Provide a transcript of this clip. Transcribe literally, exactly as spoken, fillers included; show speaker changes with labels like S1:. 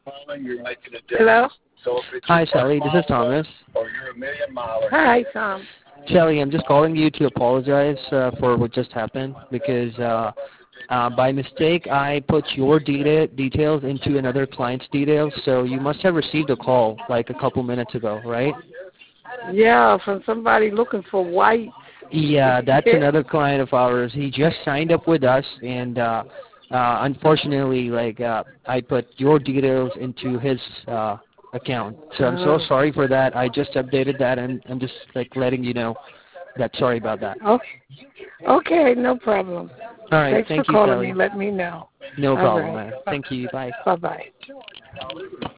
S1: Hello?
S2: Hi, Shelly. This is Thomas.
S1: Hi, Tom.
S2: Shelly, I'm just calling you to apologize uh, for what just happened because uh, uh, by mistake I put your data details into another client's details. So you must have received a call like a couple minutes ago, right?
S1: Yeah, from somebody looking for white.
S2: Yeah, that's another client of ours. He just signed up with us, and uh, uh, unfortunately, like uh, I put your details into his uh, account. So I'm so
S1: Oh.
S2: sorry for that. I just updated that, and I'm just like letting you know that. Sorry about that.
S1: Okay. Okay, no problem.
S2: All right,
S1: Thanks for
S2: thank you,
S1: calling me.
S2: Sally.
S1: Let me know.
S2: No
S1: All
S2: problem,
S1: right.
S2: man. Thank you. Bye.
S1: Bye-bye.